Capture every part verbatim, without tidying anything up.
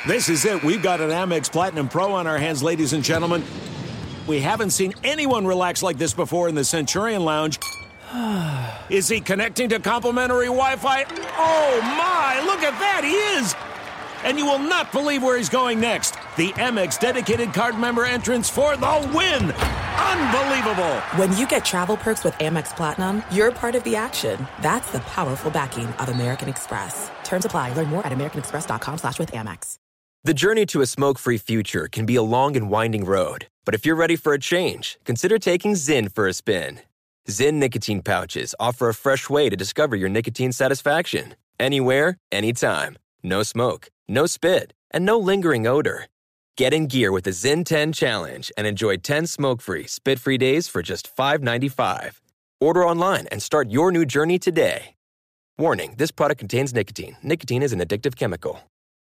This is it. We've got an Amex Platinum Pro on our hands, ladies and gentlemen. We haven't seen anyone relax like this before in the Centurion Lounge. Is he connecting to complimentary Wi-Fi? Oh, my. Look at that. He is. And you will not believe where he's going next. The Amex dedicated card member entrance for the win. Unbelievable. When you get travel perks with Amex Platinum, you're part of the action. That's the powerful backing of American Express. Terms apply. Learn more at americanexpress.com slash with Amex. The journey to a smoke-free future can be a long and winding road. But if you're ready for a change, consider taking Zyn for a spin. Zyn nicotine pouches offer a fresh way to discover your nicotine satisfaction. Anywhere, anytime. No smoke, no spit, and no lingering odor. Get in gear with the Zyn ten Challenge and enjoy ten smoke-free, spit-free days for just five dollars and ninety-five cents. Order online and start your new journey today. Warning, this product contains nicotine. Nicotine is an addictive chemical.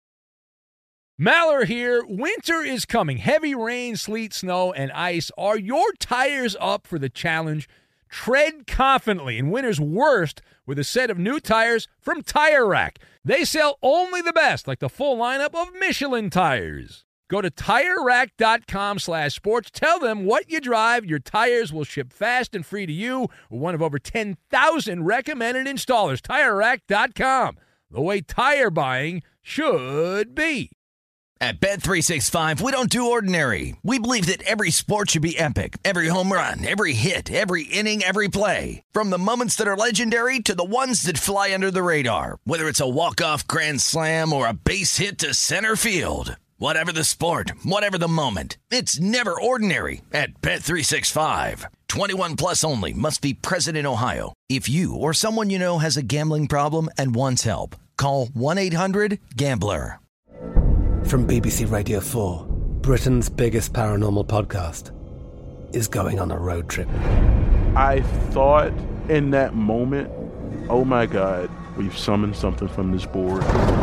Maller here. Winter is coming. Heavy rain, sleet, snow, and ice. Are your tires up for the challenge? Tread confidently in winter's worst with a set of new tires from Tire Rack. They sell only the best, like the full lineup of Michelin tires. Go to TireRack.com slash sports. Tell them what you drive. Your tires will ship fast and free to you. One of over ten thousand recommended installers. TireRack dot com. The way tire buying should be. At Bet three sixty-five, we don't do ordinary. We believe that every sport should be epic. Every home run, every hit, every inning, every play. From the moments that are legendary to the ones that fly under the radar. Whether it's a walk-off grand slam or a base hit to center field. Whatever the sport, whatever the moment. It's never ordinary at Bet three sixty-five. twenty-one plus only. Must be present in Ohio. If you or someone you know has a gambling problem and wants help, call one eight hundred gambler. From B B C Radio four, Britain's biggest paranormal podcast is going on a road trip. I thought in that moment, oh my God, we've summoned something from this board.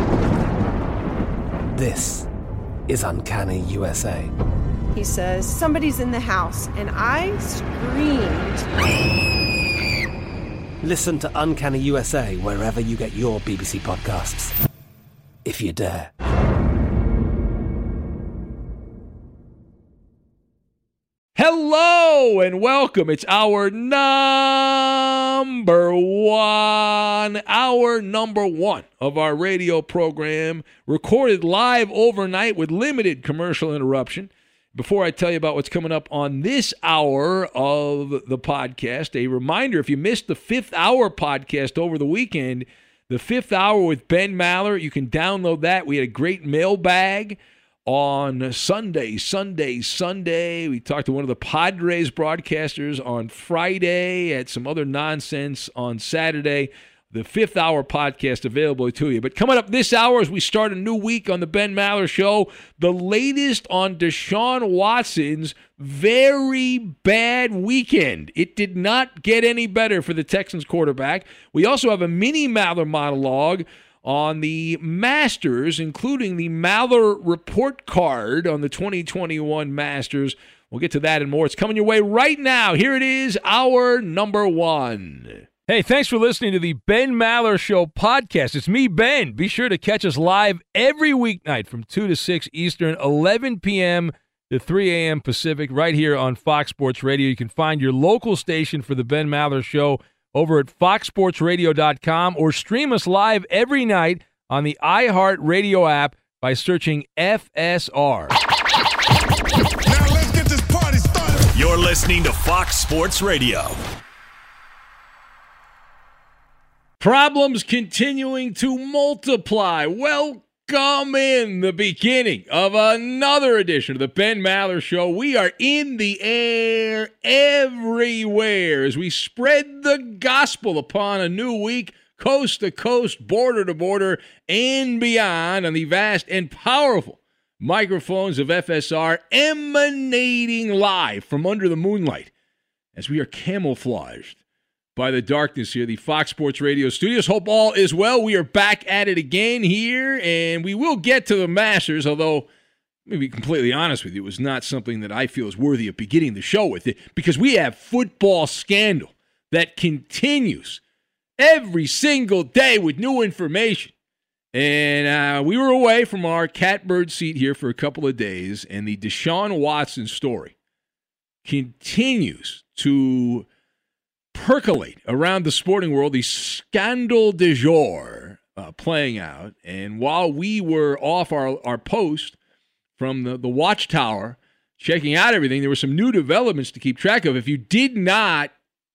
This is Uncanny U S A. He says, somebody's in the house, and I screamed. Listen to Uncanny U S A wherever you get your B B C podcasts, if you dare. Hello and welcome. It's our number one, our number one of our radio program, recorded live overnight with limited commercial interruption. Before I tell you about what's coming up on this hour of the podcast, a reminder, if you missed the fifth hour podcast over the weekend, the fifth hour with Ben Maller, you can download that. We had a great mailbag on Sunday, Sunday, Sunday. We talked to one of the Padres broadcasters on Friday, had some other nonsense on Saturday. The fifth hour podcast available to you. But coming up this hour as we start a new week on the Ben Maller Show, the latest on Deshaun Watson's very bad weekend. It did not get any better for the Texans quarterback. We also have a mini Maller monologue on the Masters, including the Maller report card on the twenty twenty-one Masters. We'll get to that and more. It's coming your way right now. Here it is, our number one. Hey, thanks for listening to the Ben Maller Show podcast. It's me, Ben. Be sure to catch us live every weeknight from two to six Eastern, eleven p.m. to three a.m. Pacific, right here on Fox Sports Radio. You can find your local station for the Ben Maller Show over at fox sports radio dot com or stream us live every night on the iHeartRadio app by searching F S R. Now let's get this party started. You're listening to Fox Sports Radio. Problems continuing to multiply. Welcome in the beginning of another edition of the Ben Maller Show. We are in the air everywhere as we spread the gospel upon a new week, coast to coast, border to border, and beyond on the vast and powerful microphones of F S R, emanating live from under the moonlight as we are camouflaged by the darkness here, the Fox Sports Radio studios. Hope all is well. We are back at it again here, and we will get to the Masters, although, let me be completely honest with you, it was not something that I feel is worthy of beginning the show with it, because we have football scandal that continues every single day with new information. And uh, we were away from our catbird seat here for a couple of days, and the Deshaun Watson story continues to percolate around the sporting world, the scandal du jour uh, playing out. And while we were off our, our post from the, the watchtower checking out everything, there were some new developments to keep track of. If you did not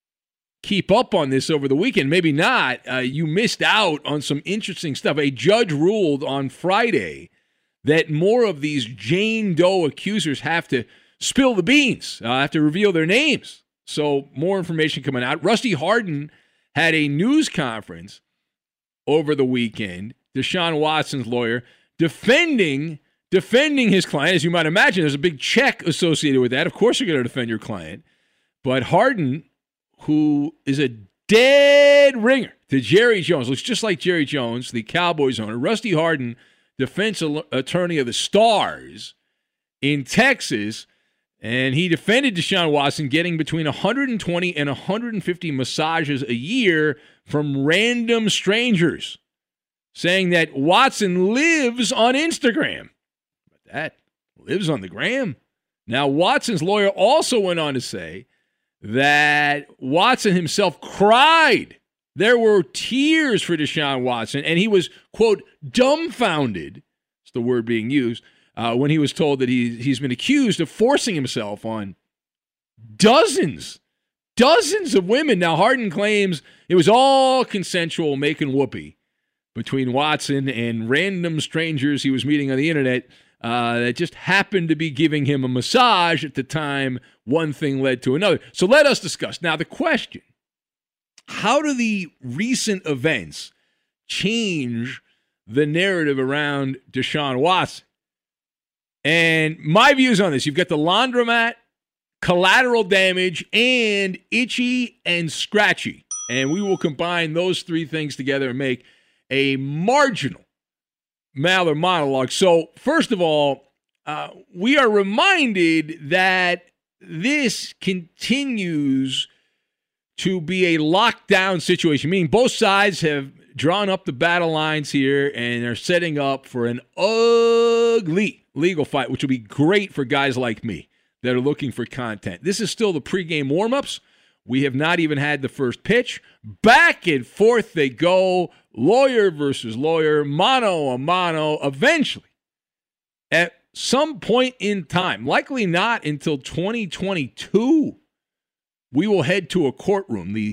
keep up on this over the weekend, maybe not, uh, you missed out on some interesting stuff. A judge ruled on Friday that more of these Jane Doe accusers have to spill the beans, uh, have to reveal their names. So more information coming out. Rusty Hardin had a news conference over the weekend, Deshaun Watson's lawyer, defending defending his client. As you might imagine, there's a big check associated with that. Of course you're going to defend your client. But Hardin, who is a dead ringer to Jerry Jones, looks just like Jerry Jones, the Cowboys owner. Rusty Hardin, defense attorney of the Stars in Texas, and he defended Deshaun Watson getting between one hundred twenty and one hundred fifty massages a year from random strangers, saying that Watson lives on Instagram. But that lives on the gram. Now, Watson's lawyer also went on to say that Watson himself cried. There were tears for Deshaun Watson, and he was, quote, dumbfounded, that's the word being used, uh, when he was told that he, he's been accused of forcing himself on dozens, dozens of women. Now, Hardin claims it was all consensual making whoopee between Watson and random strangers he was meeting on the internet uh, that just happened to be giving him a massage at the time one thing led to another. So let us discuss. Now, the question, how do the recent events change the narrative around Deshaun Watson? And my views on this, you've got the laundromat, collateral damage, and itchy and scratchy. And we will combine those three things together and make a marginal Maller monologue. So, first of all, uh, we are reminded that this continues to be a lockdown situation, meaning both sides have drawn up the battle lines here and are setting up for an ugly legal fight, which will be great for guys like me that are looking for content. This is still the pregame warm-ups. We have not even had the first pitch. Back and forth they go, lawyer versus lawyer, mano a mano. Eventually, at some point in time, likely not until twenty twenty-two, we will head to a courtroom. The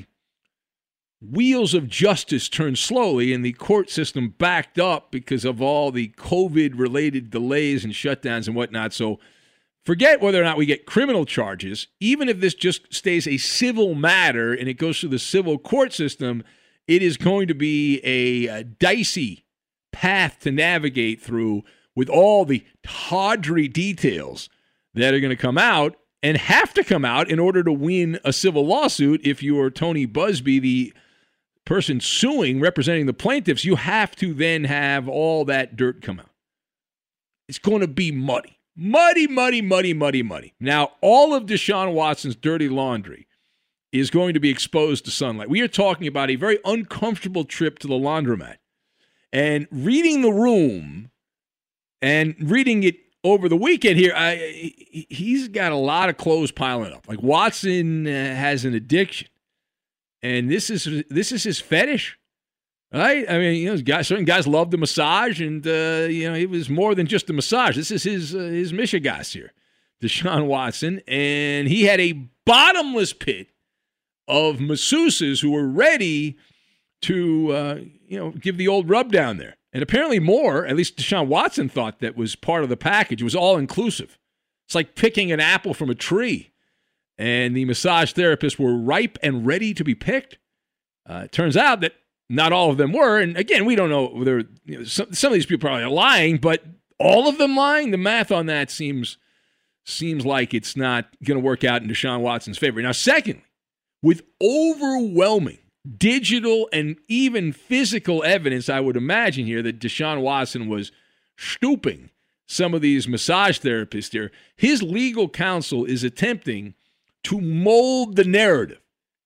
wheels of justice turn slowly, and the court system backed up because of all the COVID-related delays and shutdowns and whatnot. So forget whether or not we get criminal charges. Even if this just stays a civil matter and it goes through the civil court system, it is going to be a, a dicey path to navigate through with all the tawdry details that are going to come out and have to come out in order to win a civil lawsuit. If you are Tony Busby, the person suing, representing the plaintiffs, you have to then have all that dirt come out. It's going to be muddy. Muddy, muddy, muddy, muddy, muddy. Now, all of Deshaun Watson's dirty laundry is going to be exposed to sunlight. We are talking about a very uncomfortable trip to the laundromat. And reading The Room and reading it over the weekend here, I, he's got a lot of clothes piling up. Like, Watson uh, has an addiction. And this is this is his fetish. Right? I mean, you know, guys, certain guys love the massage, and, uh, you know, it was more than just a massage. This is his uh, his mishigas here, Deshaun Watson. And he had a bottomless pit of masseuses who were ready to, uh, you know, give the old rub down there. And apparently more, at least Deshaun Watson thought that was part of the package. It was all-inclusive. It's like picking an apple from a tree. And the massage therapists were ripe and ready to be picked. Uh, it turns out that not all of them were, and again, we don't know whether, you know, some, some of these people probably are lying, but all of them lying? The math on that seems seems like it's not going to work out in Deshaun Watson's favor. Now, secondly, with overwhelming digital and even physical evidence, I would imagine here that Deshaun Watson was stooping some of these massage therapists here, his legal counsel is attempting to mold the narrative.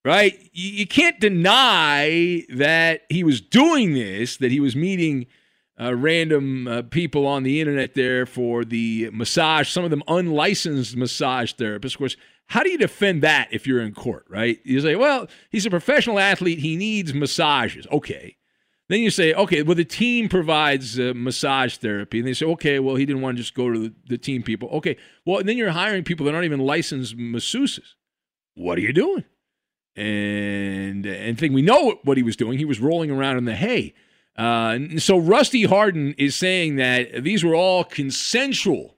right? You, you can't deny that he was doing this, that he was meeting uh, random uh, people on the internet there for the massage, some of them unlicensed massage therapists. Of course, how do you defend that if you're in court, right? You say, well, he's a professional athlete. He needs massages. Okay. Then you say, okay, well, the team provides uh, massage therapy. And they say, okay, well, he didn't want to just go to the, the team people. Okay, well, and then you're hiring people that aren't even licensed masseuses. What are you doing? And and think we know what he was doing. He was rolling around in the hay. Uh, and so Rusty Hardin is saying that these were all consensual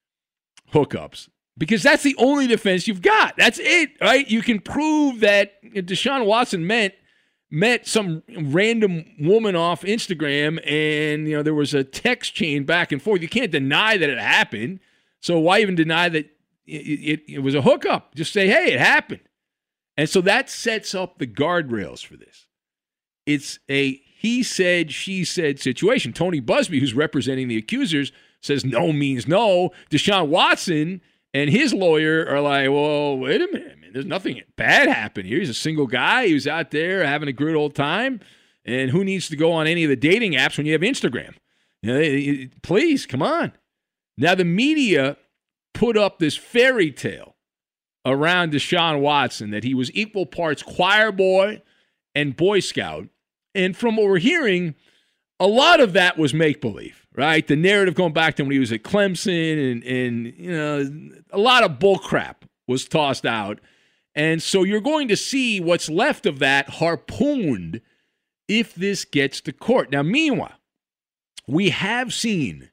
hookups because that's the only defense you've got. That's it, right? You can prove that Deshaun Watson meant met some random woman off Instagram and, you know, there was a text chain back and forth. You can't deny that it happened. So why even deny that it, it, it was a hookup? Just say, hey, it happened. And so that sets up the guardrails for this. It's a he said, she said situation. Tony Busby, who's representing the accusers, says no means no. Deshaun Watson and his lawyer are like, well, wait a minute, man. There's nothing bad happened here. He's a single guy. He was out there having a good old time. And who needs to go on any of the dating apps when you have Instagram? You know, please, come on. Now, the media put up this fairy tale around Deshaun Watson that he was equal parts choir boy and Boy Scout. And from what we're hearing, a lot of that was make-believe, right? The narrative going back to when he was at Clemson and, and you know, a lot of bull crap was tossed out. And so you're going to see what's left of that harpooned if this gets to court. Now, meanwhile, we have seen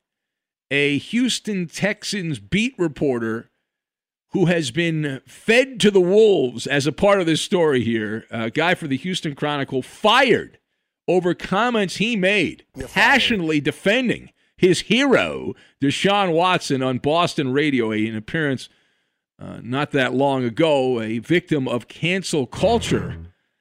a Houston Texans beat reporter who has been fed to the wolves as a part of this story here, a guy for the Houston Chronicle, fired over comments he made, passionately defending his hero, Deshaun Watson, on Boston radio, an appearance uh, not that long ago, a victim of cancel culture.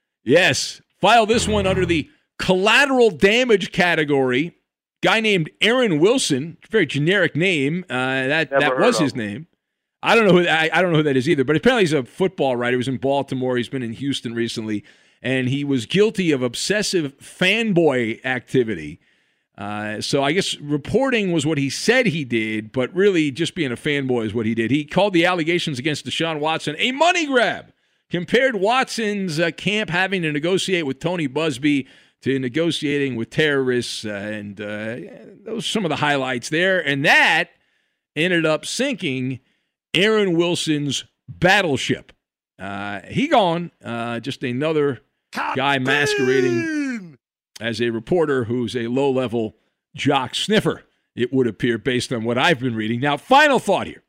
Yes, file this one under the collateral damage category. Guy named Aaron Wilson, very generic name. Uh, that Never that was his him. name. I don't know who I, I don't know who that is either. But apparently he's a football writer. He was in Baltimore. He's been in Houston recently, and he was guilty of obsessive fanboy activity. Uh, so I guess reporting was what he said he did, but really just being a fanboy is what he did. He called the allegations against Deshaun Watson a money grab. Compared Watson's uh, camp having to negotiate with Tony Busby to negotiating with terrorists, uh, and uh, those are some of the highlights there. And that ended up sinking Aaron Wilson's battleship. Uh, he gone. Uh, just another guy masquerading as a reporter who's a low-level jock sniffer, it would appear, based on what I've been reading. Now, final thought here.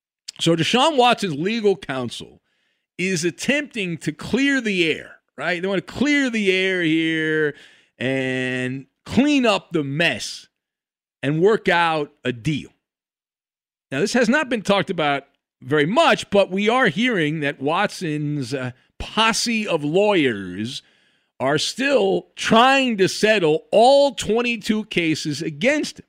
So Deshaun Watson's legal counsel is attempting to clear the air, right? They want to clear the air here and clean up the mess and work out a deal. Now, this has not been talked about very much, but we are hearing that Watson's uh, posse of lawyers are still trying to settle all twenty-two cases against him.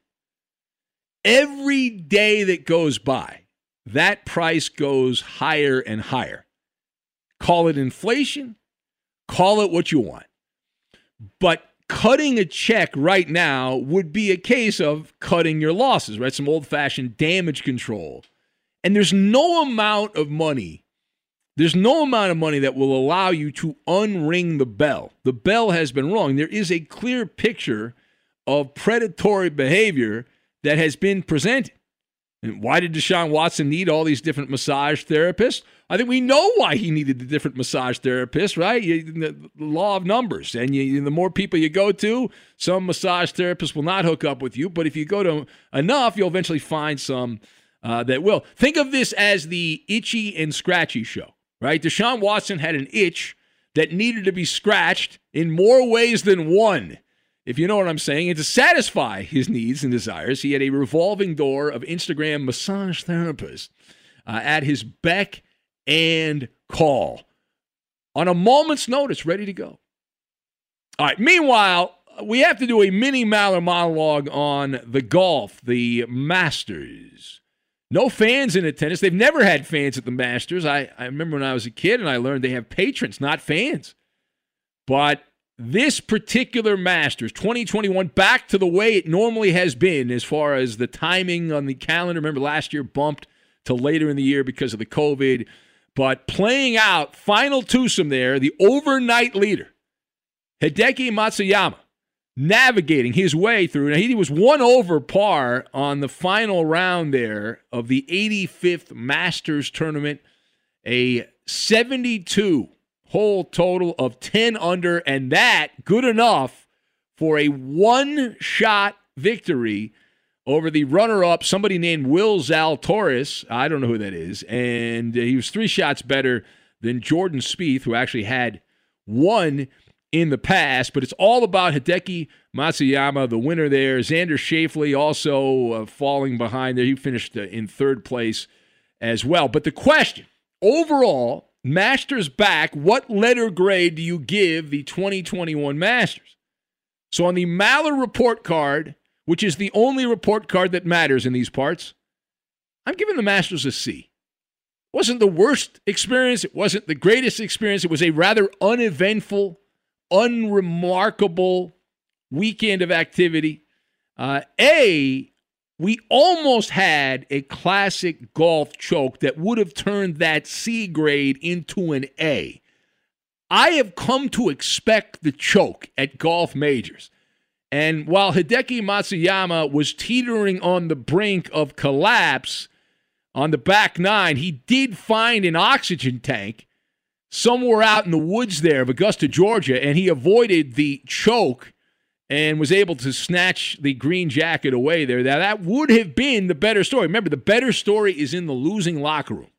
Every day that goes by, that price goes higher and higher. Call it inflation, call it what you want. But cutting a check right now would be a case of cutting your losses, right? Some old-fashioned damage control. And there's no amount of money, there's no amount of money that will allow you to unring the bell. The bell has been rung. There is a clear picture of predatory behavior that has been presented. And why did Deshaun Watson need all these different massage therapists? I think we know why he needed the different massage therapists, right? You, the law of numbers. And you, the more people you go to, some massage therapists will not hook up with you. But if you go to enough, you'll eventually find some uh, that will. Think of this as the itchy and scratchy show, right? Deshaun Watson had an itch that needed to be scratched in more ways than one, if you know what I'm saying. And to satisfy his needs and desires, he had a revolving door of Instagram massage therapists uh, at his beck and call on a moment's notice, ready to go. All right, meanwhile, we have to do a mini Maller monologue on the golf, the Masters. No fans in attendance. They've never had fans at the Masters. I, I remember when I was a kid and I learned they have patrons, not fans. But this particular Masters, twenty twenty-one, back to the way it normally has been as far as the timing on the calendar. Remember last year bumped to later in the year because of the COVID. But playing out, final twosome there, the overnight leader, Hideki Matsuyama, navigating his way through. Now, he was one over par on the final round there of the eighty-fifth Masters tournament, a seventy-two hole total of ten under, and that good enough for a one-shot victory over the runner-up, somebody named Will Zalatoris. I don't know who that is, and he was three shots better than Jordan Spieth, who actually had one in the past, but it's all about Hideki Matsuyama, the winner there. Xander Schauffele also uh, falling behind there. He finished uh, in third place as well. But the question, overall, Masters back, what letter grade do you give the twenty twenty-one Masters? So on the Maller report card, which is the only report card that matters in these parts, I'm giving the Masters a C. It wasn't the worst experience. It wasn't the greatest experience. It was a rather uneventful, unremarkable weekend of activity. Uh, a, we almost had a classic golf choke that would have turned that C grade into an A. I have come to expect the choke at golf majors. And while Hideki Matsuyama was teetering on the brink of collapse on the back nine, he did find an oxygen tank somewhere out in the woods there of Augusta, Georgia, and he avoided the choke and was able to snatch the green jacket away there. Now, that would have been the better story. Remember, the better story is in the losing locker room.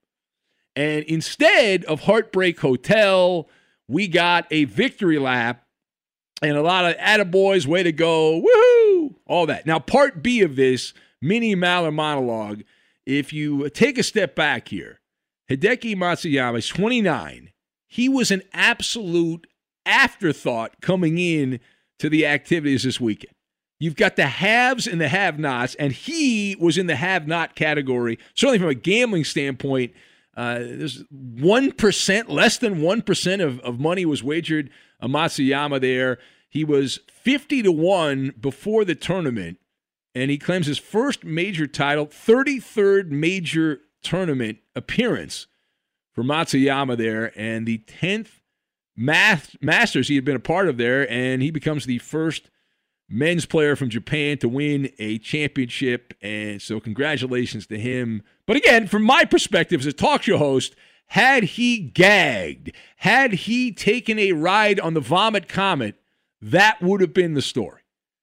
And instead of Heartbreak Hotel, we got a victory lap and a lot of attaboys, way to go, woohoo, all that. Now, part B of this mini Maller monologue, if you take a step back here, Hideki Matsuyama is twenty-nine. He was an absolute afterthought coming in to the activities this weekend. You've got the haves and the have-nots, and he was in the have-not category. Certainly from a gambling standpoint, uh, there's one percent, less than one percent of, of money was wagered on Matsuyama there. He was fifty to one before the tournament, and he claims his first major title, thirty-third major tournament appearance for Matsuyama there, and the tenth math Masters he had been a part of there, and he becomes the first men's player from Japan to win a championship, and so congratulations to him. But again, from my perspective as a talk show host, had he gagged, had he taken a ride on the Vomit Comet, that would have been the story.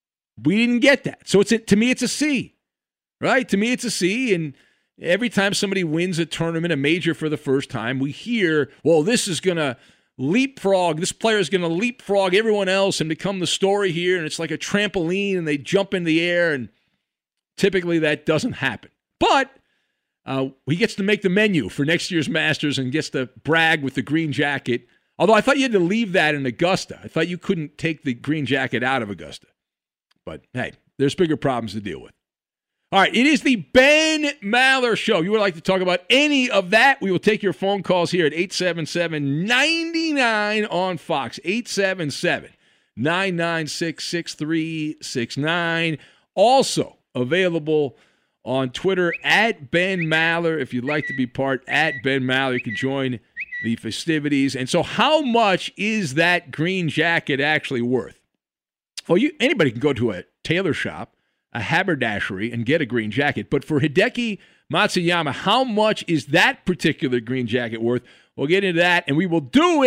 We didn't get that. So it's a, to me, it's a C, right? To me, it's a C, and every time somebody wins a tournament, a major for the first time, we hear, well, this is going to leapfrog, this player is going to leapfrog everyone else and become the story here, and it's like a trampoline, and they jump in the air, and typically that doesn't happen. But uh, he gets to make the menu for next year's Masters and gets to brag with the green jacket, although I thought you had to leave that in Augusta. I thought you couldn't take the green jacket out of Augusta. But, hey, there's bigger problems to deal with. All right, it is the Ben Maller Show. You would like to talk about any of that? We will take your phone calls here at eight seven seven, nine nine on Fox, eight seven seven, nine nine six, six three six nine. Also available on Twitter, at Ben Maller. If you'd like to be part, at Ben Maller, you can join the festivities. And so how much is that green jacket actually worth? Well, you anybody can go to a tailor shop, a haberdashery, and get a green jacket. But for Hideki Matsuyama, how much is that particular green jacket worth? We'll get into that, and we will do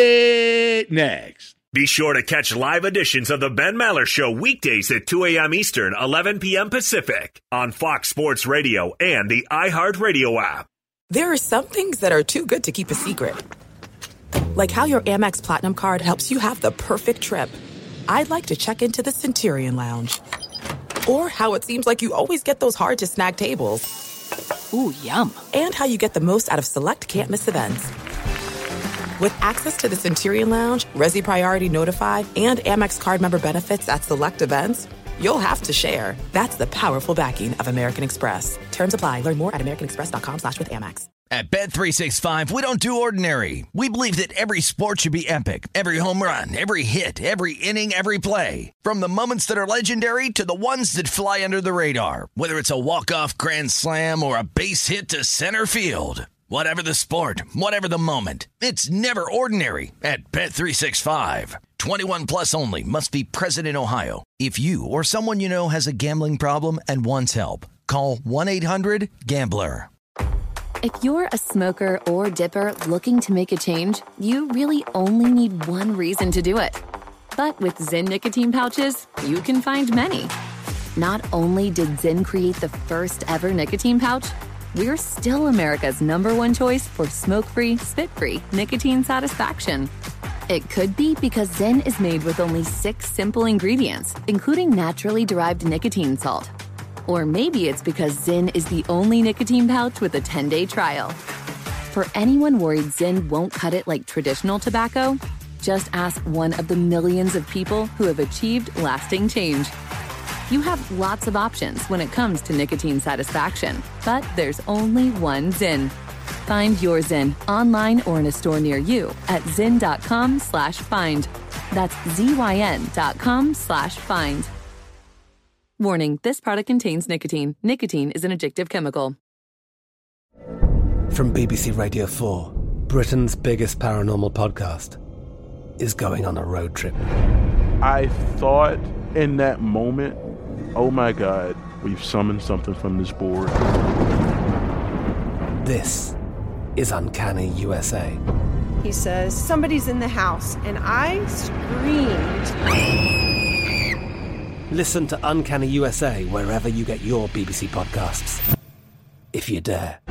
it next. Be sure to catch live editions of the Ben Maller Show weekdays at two a.m. Eastern, eleven p.m. Pacific on Fox Sports Radio and the iHeartRadio app. There are some things that are too good to keep a secret. Like how your Amex Platinum card helps you have the perfect trip. I'd like to check into the Centurion Lounge. Or how it seems like you always get those hard-to-snag tables. Ooh, yum. And how you get the most out of select can't-miss events. With access to the Centurion Lounge, Resi Priority Notify, and Amex card member benefits at select events, you'll have to share. That's the powerful backing of American Express. Terms apply. Learn more at americanexpress.com slash with Amex. At Bet three sixty-five, we don't do ordinary. We believe that every sport should be epic. Every home run, every hit, every inning, every play. From the moments that are legendary to the ones that fly under the radar. Whether it's a walk-off grand slam or a base hit to center field. Whatever the sport, whatever the moment. It's never ordinary at Bet three sixty-five. twenty-one plus only. Must be present in Ohio. If you or someone you know has a gambling problem and wants help, call one eight hundred gambler. If you're a smoker or dipper looking to make a change, you really only need one reason to do it. But with Zyn nicotine pouches, you can find many. Not only did Zyn create the first ever nicotine pouch, we're still America's number one choice for smoke-free, spit-free nicotine satisfaction. It could be because Zyn is made with only six simple ingredients, including naturally derived nicotine salt. Or maybe it's because Zyn is the only nicotine pouch with a ten-day trial. For anyone worried Zyn won't cut it like traditional tobacco, just ask one of the millions of people who have achieved lasting change. You have lots of options when it comes to nicotine satisfaction, but there's only one Zyn. Find your Zyn online or in a store near you at zyn.com slash find. That's Z-Y-N dot com slash find. Warning, this product contains nicotine. Nicotine is an addictive chemical. From B B C Radio four, Britain's biggest paranormal podcast is going on a road trip. I thought in that moment, oh my God, we've summoned something from this board. This is Uncanny U S A. He says, somebody's in the house, and I screamed. Listen to Uncanny U S A wherever you get your B B C podcasts, if you dare.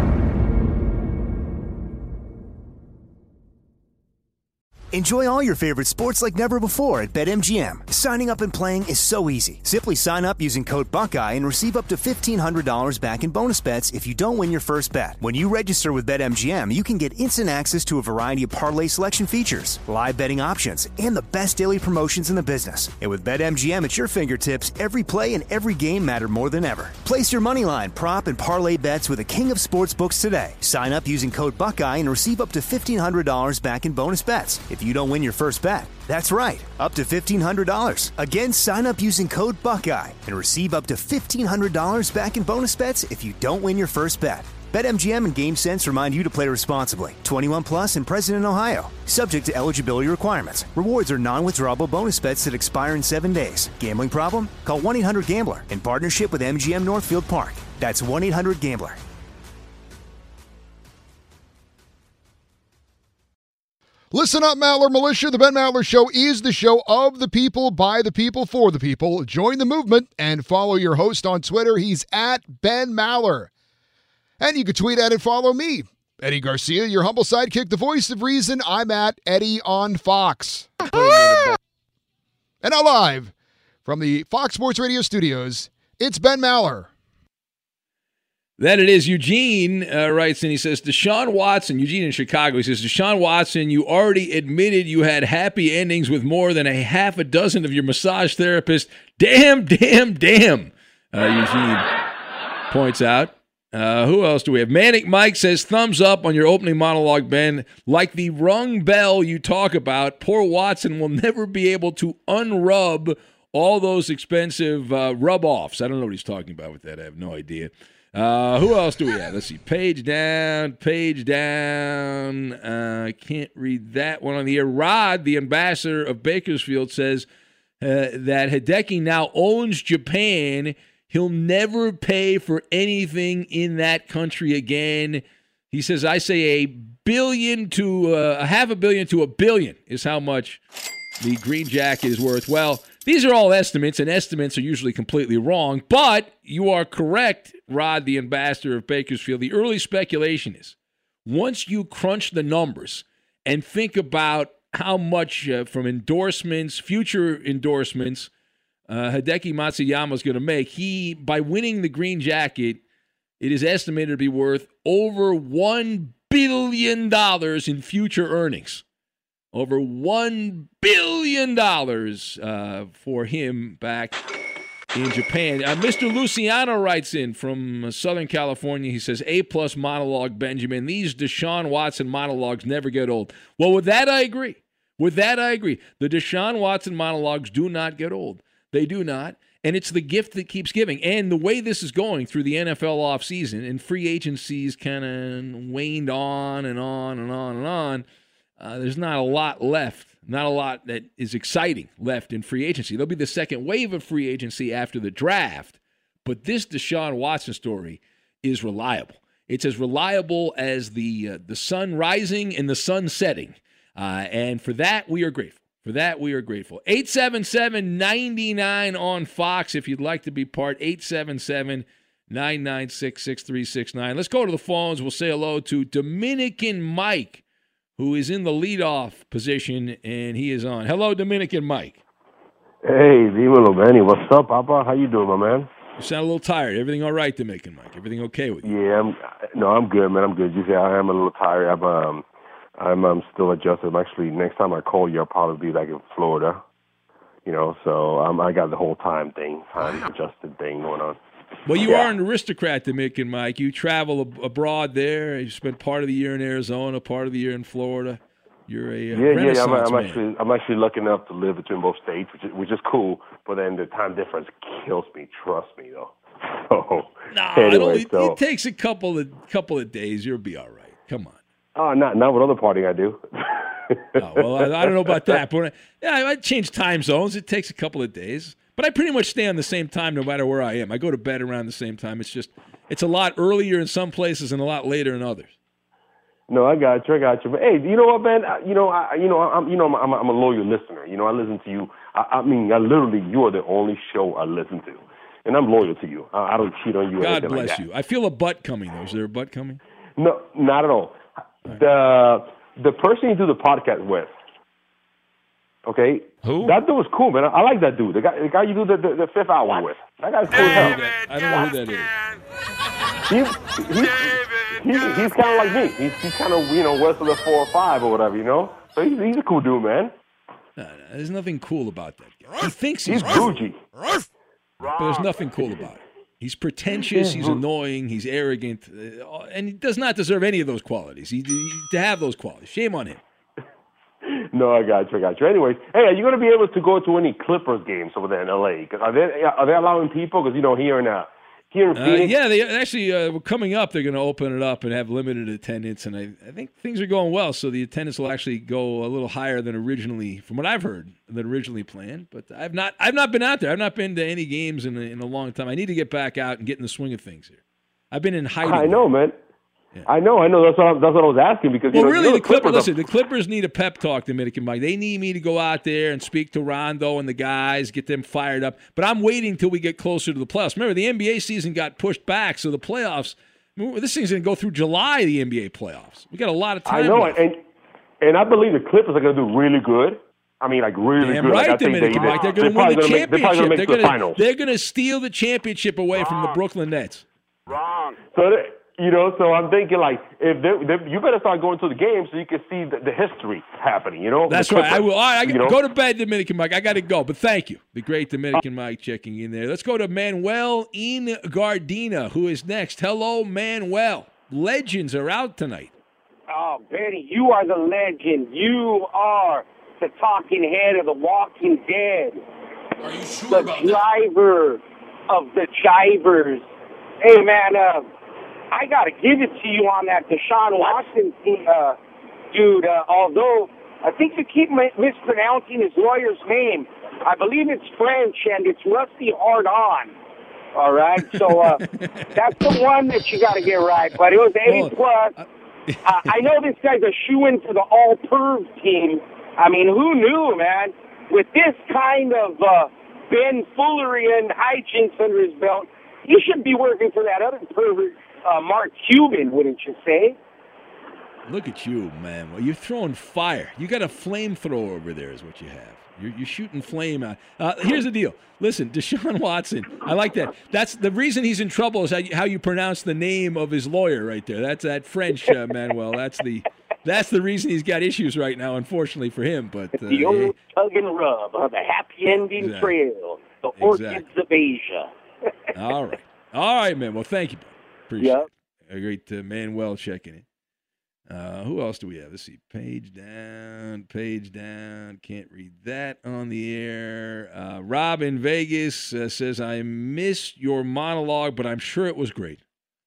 Enjoy all your favorite sports like never before at BetMGM. Signing up and playing is so easy. Simply sign up using code Buckeye and receive up to fifteen hundred dollars back in bonus bets if you don't win your first bet. When you register with BetMGM, you can get instant access to a variety of parlay selection features, live betting options, and the best daily promotions in the business. And with BetMGM at your fingertips, every play and every game matter more than ever. Place your moneyline, prop, and parlay bets with the king of sportsbooks today. Sign up using code Buckeye and receive up to fifteen hundred dollars back in bonus bets if you don't win your first bet. That's right, up to fifteen hundred dollars. Again, sign up using code Buckeye and receive up to fifteen hundred dollars back in bonus bets if you don't win your first bet. BetMGM and GameSense remind you to play responsibly. twenty-one plus and present in Ohio. Subject to eligibility requirements. Rewards are non-withdrawable bonus bets that expire in seven days. Gambling problem? Call one eight hundred gambler in partnership with M G M Northfield Park. That's one eight hundred gambler. Listen up, Maller Militia. The Ben Maller Show is the show of the people, by the people, for the people. Join the movement and follow your host on Twitter. He's at Ben Maller. And you can tweet at and follow me, Eddie Garcia, your humble sidekick, the voice of reason. I'm at Eddie on Fox. And now live from the Fox Sports Radio studios, it's Ben Maller. That it is. Eugene uh, writes, and he says, Deshaun Watson, Eugene in Chicago, he says, Deshaun Watson, you already admitted you had happy endings with more than a half a dozen of your massage therapists. Damn, damn, damn, uh, Eugene points out. Uh, who else do we have? Manic Mike says, thumbs up on your opening monologue, Ben. Like the rung bell you talk about, poor Watson will never be able to unrub all those expensive uh, rub-offs. I don't know what he's talking about with that. I have no idea. Uh, who else do we have? Let's see. Page down, page down. I uh, can't read that one on the air. Rod, the ambassador of Bakersfield, says uh, that Hideki now owns Japan. He'll never pay for anything in that country again. He says, I say a billion to uh, a half a billion to a billion is how much the green jacket is worth. Well, these are all estimates, and estimates are usually completely wrong, but you are correct, Rod, the ambassador of Bakersfield. The early speculation is once you crunch the numbers and think about how much uh, from endorsements, future endorsements, uh, Hideki Matsuyama is going to make, he, by winning the green jacket, it is estimated to be worth over one billion dollars in future earnings. Over one billion dollars uh, for him back in Japan. Uh, Mister Luciano writes in from uh, Southern California. He says, A-plus monologue, Benjamin. These Deshaun Watson monologues never get old. Well, with that, I agree. With that, I agree. The Deshaun Watson monologues do not get old. They do not. And it's the gift that keeps giving. And the way this is going through the N F L offseason and free agencies kind of waned on and on and on and on, uh, there's not a lot left. Not a lot that is exciting left in free agency. There'll be the second wave of free agency after the draft, but this Deshaun Watson story is reliable. It's as reliable as the uh, the sun rising and the sun setting, uh, and for that we are grateful. For that we are grateful. eight seven seven, nine nine on Fox if you'd like to be part. eight seven seven, nine nine six, six three six nine. Let's go to the phones. We'll say hello to Dominican Mike, who is in the leadoff position, and he is on. Hello, Dominican Mike. Hey, dímelo, Manny. What's up, Papa? How you doing, my man? You sound a little tired. Everything all right, Dominican Mike? Everything okay with you? Yeah, I'm, no, I'm good, man. I'm good. You see, I am a little tired. I'm, um, I'm, I'm still adjusted. I'm actually, next time I call you, I'll probably be like in Florida, you know, so um, I got the whole time thing, time adjusted thing going on. Well, you yeah. are an aristocrat, Dominican Mike. You travel ab- abroad there. You spent part of the year in Arizona, part of the year in Florida. You're a uh, yeah, Renaissance yeah. I'm, I'm man. actually, I'm actually lucky enough to live between both states, which is, which is cool. But then the time difference kills me. Trust me, though. So, no, anyway, it, only, so. it takes a couple of couple of days. You'll be all right. Come on. Oh, not not with other partying I do. oh, well, I, I don't know about that, but when I, yeah, I change time zones. It takes a couple of days. But I pretty much stay on the same time no matter where I am. I go to bed around the same time. It's just, it's a lot earlier in some places and a lot later in others. No, I got you. I got you. But hey, you know what, man? You know, I, you know, I'm, you know, I'm, I'm a loyal listener. You know, I listen to you. I, I mean, I literally, you are the only show I listen to, and I'm loyal to you. I, I don't cheat on you. Or God anything bless like that. you. I feel a butt coming though. Is there a butt coming? No, not at all. all right. The the person you do the podcast with. Okay. Who? That dude was cool, man. I, I like that dude. The guy, the guy you do the, the, the fifth hour with. That guy's cool as hell. I don't know who that is. He, he, he, he's kind of like me. He's, he's kind of, you know, west of the four or five or whatever, you know? So he's, he's a cool dude, man. No, no, there's nothing cool about that guy. He thinks he's, he's bougie. But there's nothing cool about it. He's pretentious, he's annoying, he's arrogant, uh, and he does not deserve any of those qualities. He, he, to have those qualities. Shame on him. No, I got you. I got you. Anyways, hey, are you going to be able to go to any Clippers games over there in L A? Cause are they are they allowing people? Because you know here in uh, here in Phoenix, uh, yeah, they actually uh, coming up. They're going to open it up and have limited attendance, and I, I think things are going well. So the attendance will actually go a little higher than originally, from what I've heard, than originally planned. But I've not I've not been out there. I've not been to any games in a, in a long time. I need to get back out and get in the swing of things here. I've been in hiding. I know, man. Yeah. I know, I know. That's what, I, that's what I was asking because well, you know, really, you know, the Clippers. Clippers listen, the Clippers need a pep talk, Dominican Mike. They need me to go out there and speak to Rondo and the guys, get them fired up. But I'm waiting until we get closer to the playoffs. Remember, the N B A season got pushed back, so the playoffs. This thing's going to go through July. The N B A playoffs. We got a lot of time. I know, left. and and I believe the Clippers are going to do really good. I mean, like really Damn good. right, like, I Dominican think they, Mike. They're they're going to win the gonna championship. Make, they're probably they're going to going to they're going to steal the championship away Wrong. from the Brooklyn Nets. Wrong. So. They, You know, so I'm thinking like, if they, they, you better start going to the game so you can see the, the history happening. You know, that's right. I will. All right, I you know? go to bed, Dominican Mike. I got to go, but thank you, the great Dominican Mike, checking in there. Let's go to Manuel in Gardena, who is next. Hello, Manuel. Legends are out tonight. Oh, Benny, you are the legend. You are the talking head of the Walking Dead. Are you sure the about driver that? of the Chivers. Hey, man, uh, I got to give it to you on that Deshaun Watson team, uh, dude. Uh, although I think you keep mi- mispronouncing his lawyer's name. I believe it's French, and it's Rusty Hard-On. All right? So uh, that's the one that you got to get right. But it was A plus. uh, I know this guy's a shoo-in for the all-perv team. I mean, who knew, man? With this kind of uh, Ben Foolery and hijinks under his belt, he should be working for that other pervert, uh, Mark Cuban, wouldn't you say? Look at you, man. Well, you're throwing fire. You got a flamethrower over there is what you have. You're, you're shooting flame out. Uh, here's the deal. Listen, Deshaun Watson, I like that. That's the reason he's in trouble is how you, how you pronounce the name of his lawyer right there. That's that French, uh, Manuel. That's the that's the reason he's got issues right now, unfortunately for him. But uh, the old tug and rub of the happy ending exactly. trail. the Exactly. orchids of Asia. All right. All right, man. Well, thank you, bro. Appreciate Yep. it. A great uh, Manuel checking in. Uh, who else do we have? Let's see. Page down, page down. Can't read that on the air. Uh, Rob in Vegas uh, says, I missed your monologue, but I'm sure it was great.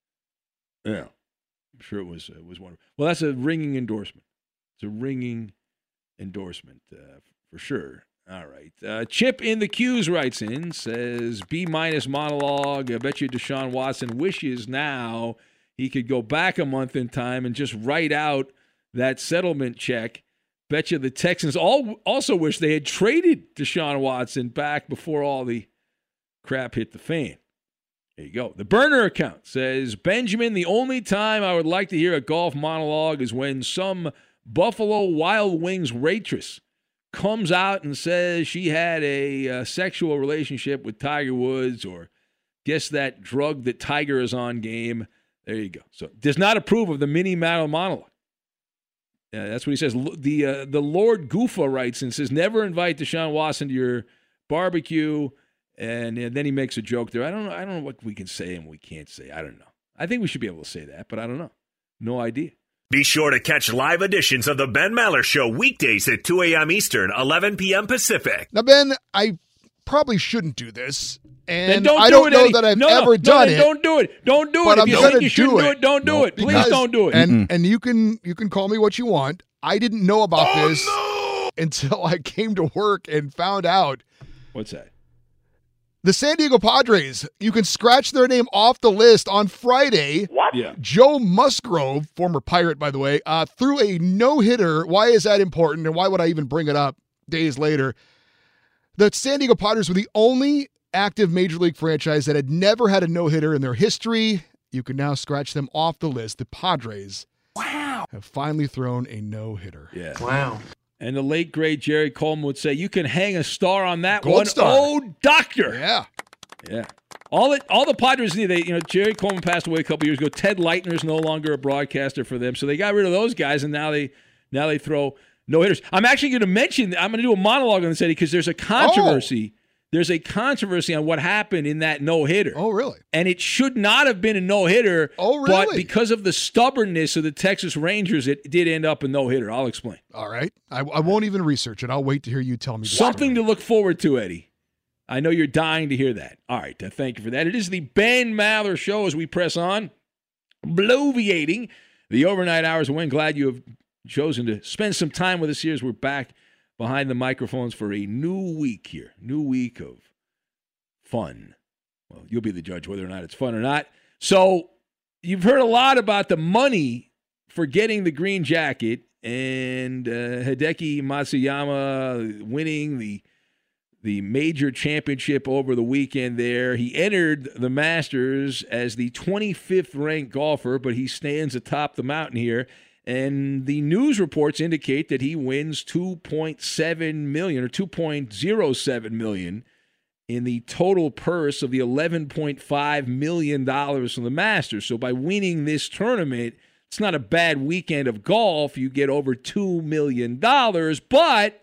Yeah. I'm sure it was, uh, was wonderful. Well, that's a ringing endorsement. It's a ringing endorsement uh, for sure. All right. Uh, Chip in the Q's writes in, says, B minus monologue. I bet you Deshaun Watson wishes now he could go back a month in time and just write out that settlement check. Bet you the Texans all also wish they had traded Deshaun Watson back before all the crap hit the fan. There you go. The burner account says, Benjamin, the only time I would like to hear a golf monologue is when some Buffalo Wild Wings waitress comes out and says she had a uh, sexual relationship with Tiger Woods, or guess that drug that Tiger is on game. There you go. So does not approve of the mini Matter monologue. Yeah, that's what he says. The uh, the Lord Goofa writes and says, never invite Deshaun Watson to your barbecue. And, and then he makes a joke there. I don't know. I don't know what we can say and what we can't say. I don't know. I think we should be able to say that, but I don't know. No idea. Be sure to catch live editions of the Ben Maller Show weekdays at two a.m. Eastern, eleven p.m. Pacific. Now, Ben, I probably shouldn't do this. And Then don't I do don't it, know Eddie. that I've no, no, ever no, done then it. Don't do it. Don't do But it. I'm If you gonna think you shouldn't do do it. it, don't do it. Please Because- don't do it. And and you can you can call me what you want. I didn't know about Oh, this no! until I came to work and found out. What's that? The San Diego Padres, you can scratch their name off the list on Friday. What? Yeah. Joe Musgrove, former Pirate, by the way, uh, threw a no-hitter. Why is that important, and why would I even bring it up days later? The San Diego Padres were the only active Major League franchise that had never had a no-hitter in their history. You can now scratch them off the list. The Padres wow. have finally thrown a no-hitter. Yeah. Wow. And the late, great Jerry Coleman would say, you can hang a star on that Gold one. star. Oh, doctor. Yeah. Yeah. All it, all the Padres need, they, you know, Jerry Coleman passed away a couple years ago. Ted Leitner's no longer a broadcaster for them. So they got rid of those guys, and now they now they throw no-hitters. I'm actually going to mention, I'm going to do a monologue on this, Eddie, because there's a controversy. Oh. There's a controversy on what happened in that no-hitter. Oh, really? And it should not have been a no-hitter. Oh, really? But because of the stubbornness of the Texas Rangers, it did end up a no-hitter. I'll explain. All right. I, I won't even research it. I'll wait to hear you tell me. The Something story. to look forward to, Eddie. I know you're dying to hear that. All right. Uh, thank you for that. It is the Ben Maller Show as we press on, bloviating the overnight hours. And we're glad you have chosen to spend some time with us here as we're back behind the microphones for a new week here. New week of fun. Well, you'll be the judge whether or not it's fun or not. So you've heard a lot about the money for getting the green jacket and uh, Hideki Matsuyama winning the the major championship over the weekend there. He entered the Masters as the twenty-fifth ranked golfer, but he stands atop the mountain here. And the news reports indicate that he wins two point seven million dollars or two point oh seven million dollars in the total purse of the eleven point five million dollars from the Masters. So by winning this tournament, it's not a bad weekend of golf. You get over two million dollars, but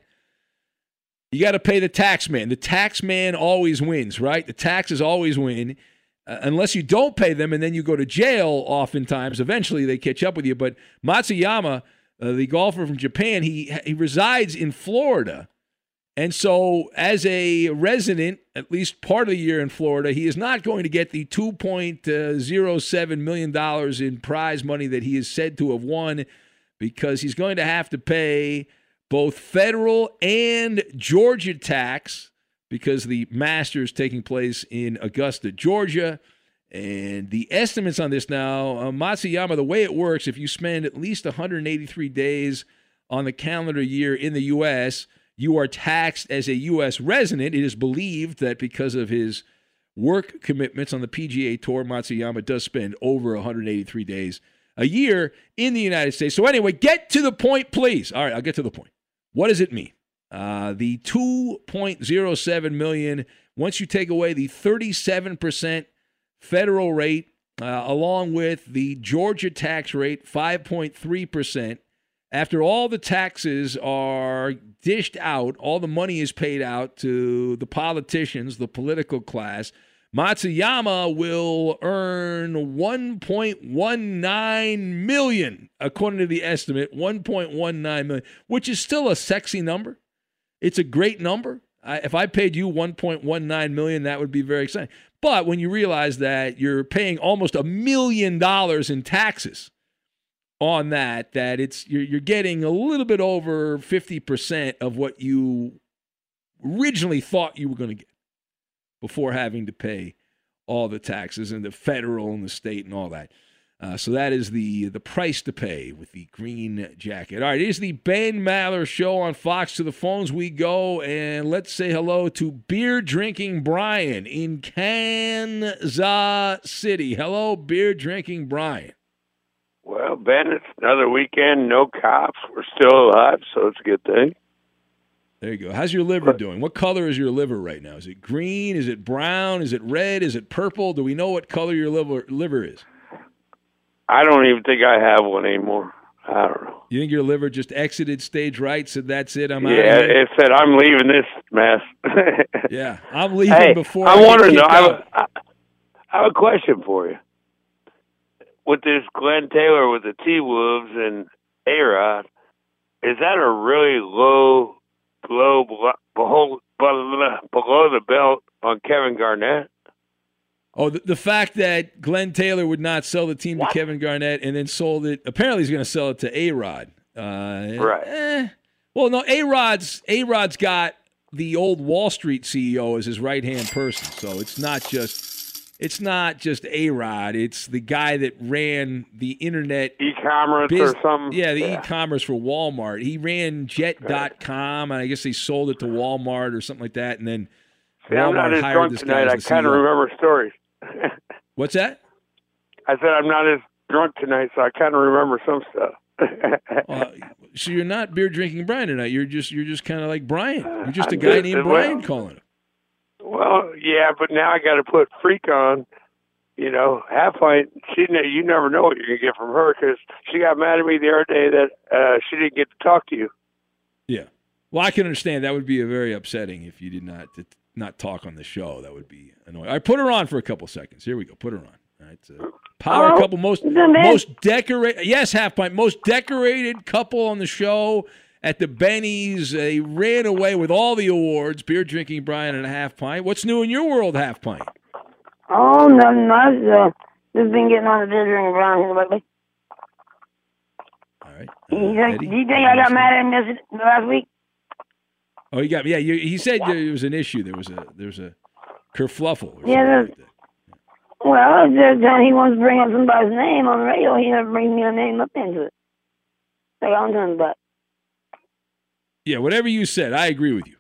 you got to pay the tax man. The tax man always wins, right? The taxes always win. Uh, unless you don't pay them and then you go to jail oftentimes. Eventually they catch up with you. But Matsuyama, uh, the golfer from Japan, he he resides in Florida. And so as a resident, at least part of the year in Florida, he is not going to get the two point oh seven million dollars in prize money that he is said to have won, because he's going to have to pay both federal and Georgia tax, because the Masters taking place in Augusta, Georgia. And the estimates on this now, uh, Matsuyama, the way it works, if you spend at least one hundred eighty-three days on the calendar year in the U S, you are taxed as a U S resident. It is believed that because of his work commitments on the P G A Tour, Matsuyama does spend over one hundred eighty-three days a year in the United States. So anyway, get to the point, please. All right, I'll get to the point. What does it mean? Uh, the two point oh seven million dollars, once you take away the thirty-seven percent federal rate, uh, along with the Georgia tax rate, five point three percent, after all the taxes are dished out, all the money is paid out to the politicians, the political class, Matsuyama will earn one point one nine million dollars, according to the estimate, one point one nine million dollars, which is still a sexy number. It's a great number. I, if I paid you one point one nine million dollars, that would be very exciting. But when you realize that you're paying almost a million dollars in taxes on that, that it's you're, you're getting a little bit over fifty percent of what you originally thought you were going to get before having to pay all the taxes and the federal and the state and all that. Uh, so that is the the price to pay with the green jacket. All right, it is the Ben Maller Show on Fox. To the phones we go, and let's say hello to beer-drinking Brian in Kansas City. Hello, beer-drinking Brian. Well, Ben, it's another weekend, no cops. We're still alive, so it's a good thing. There you go. How's your liver doing? What color is your liver right now? Is it green? Is it brown? Is it red? Is it purple? Do we know what color your liver liver is? I don't even think I have one anymore. I don't know. You think your liver just exited stage right, said that's it, I'm yeah, out of here? it said, I'm leaving this mess. Yeah, I'm leaving hey, before I, I want to get know, kicked I have, out. a, I have a question for you. With this Glenn Taylor with the T-Wolves and A-Rod, is that a really low blow below, below the belt on Kevin Garnett? Oh, the, the fact that Glenn Taylor would not sell the team to Kevin Garnett and then sold it, apparently he's going to sell it to A-Rod. Uh, right. Eh. Well, no, A-Rod's, A-Rod's got the old Wall Street C E O as his right-hand person, so it's not just it's not just A-Rod. It's the guy that ran the internet. E-commerce biz- or something? Yeah, the yeah. e-commerce for Walmart. He ran jet dot com, and I guess they sold it to Walmart or something like that, and then See, Walmart I'm not as hired drunk this tonight. guy I as the kind of C E O. remember stories. What's that? I said I'm not as drunk tonight, so I kind of remember some stuff. uh, so you're not beer drinking Brian tonight. You're just you're just kind of like Brian. You're just a I'm guy just- named well- Brian calling him. Well, yeah, but now I got to put Freak on. You know, half pint. She, ne- you never know what you're gonna get from her because she got mad at me the other day that uh, she didn't get to talk to you. Yeah. Well, I can understand that would be a very upsetting if you did not did not talk on the show. That would be annoying. All right, put her on for a couple seconds. Here we go. Put her on. All right. Uh, power Hello? couple, most Is that man? most decorated. Yes, half pint. Most decorated couple on the show at the Bennies. They ran away with all the awards. Beer drinking Brian and a half pint. What's new in your world, half pint? Oh, nothing much. Uh, just been getting on the beer drinking around here lately. All right. You think, Eddie? do you think I got mad at him this last week? Oh, you got yeah. You, he said there was an issue. There was a there was a kerfluffle. Or Yeah, something like that. Well, every time he wants to bring up somebody's name on the radio, he never brings me a name up into it. Like I'm talking about. Yeah, whatever you said, I agree with you.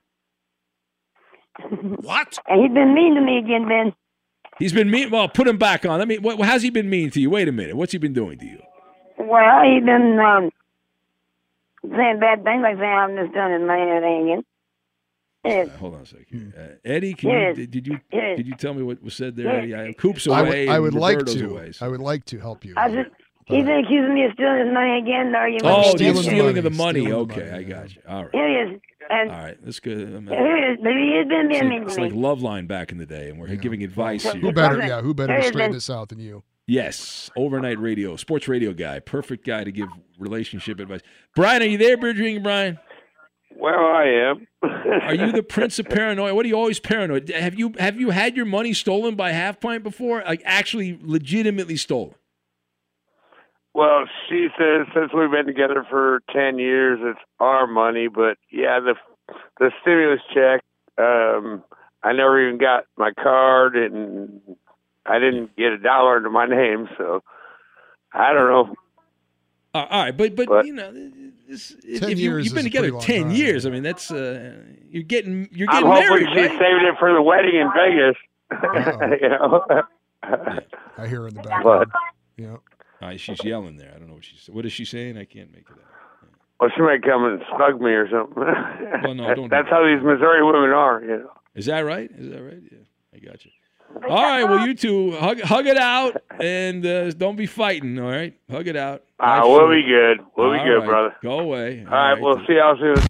What? And he's been mean to me again, Ben. He's been mean. Well, put him back on. I mean, what, how's he been mean to you? Wait a minute. What's he been doing to you? Well, he's been um, saying bad things, like saying I'm just doing his money and everything again. Yes. Uh, hold on a second. Uh, Eddie, can Yes. you, did you Yes. did you tell me what was said there, Yes. Eddie? I, Coop's I would, away. I and would like Roberto's to. away, so- I would like to help you. I just, he's been accusing me of stealing his money again. Or you Oh, must the be stealing of the money. Stealing the Okay, I got you. All right. Here he is. And All right. That's good. I'm, uh, here he is. But he has been it's being like, mean it's to like me. Loveline back in the day, and we're giving advice here. Who better? Yeah, who better There to he is, straighten Ben. this out than you? Yes, overnight radio, sports radio guy, perfect guy to give relationship advice. Brian, are you there, beer drinking Brian? Well, I am. Are you the prince of paranoia? What are you always paranoid? Have you have you had your money stolen by Half Pint before? Like actually, legitimately stolen? Well, she says since we've been together for ten years, it's our money. But yeah, the the stimulus check, um, I never even got my card, and I didn't get a dollar into my name. So I don't know. Uh, all right, but but, But- you know, this, Ten if you, years you've been is a together pretty long ten time. years, I mean that's uh, you're getting you're I'm getting hoping married, she's right? saving it for the wedding in Vegas. you know. I hear her in the back. But Yeah. All right, she's yelling there. I don't know what she's. What is she saying? I can't make it out. well, she might come and slug me or something. Well, no, don't do That's how these Missouri women are. You know. Is that right? Is that right? Yeah, I got you. All right, well, you two, hug, hug it out, and uh, don't be fighting, all right? Hug it out. Ah, uh, we'll be good. We'll be all good, right. brother. Go away. All, all right, right, we'll see y'all soon.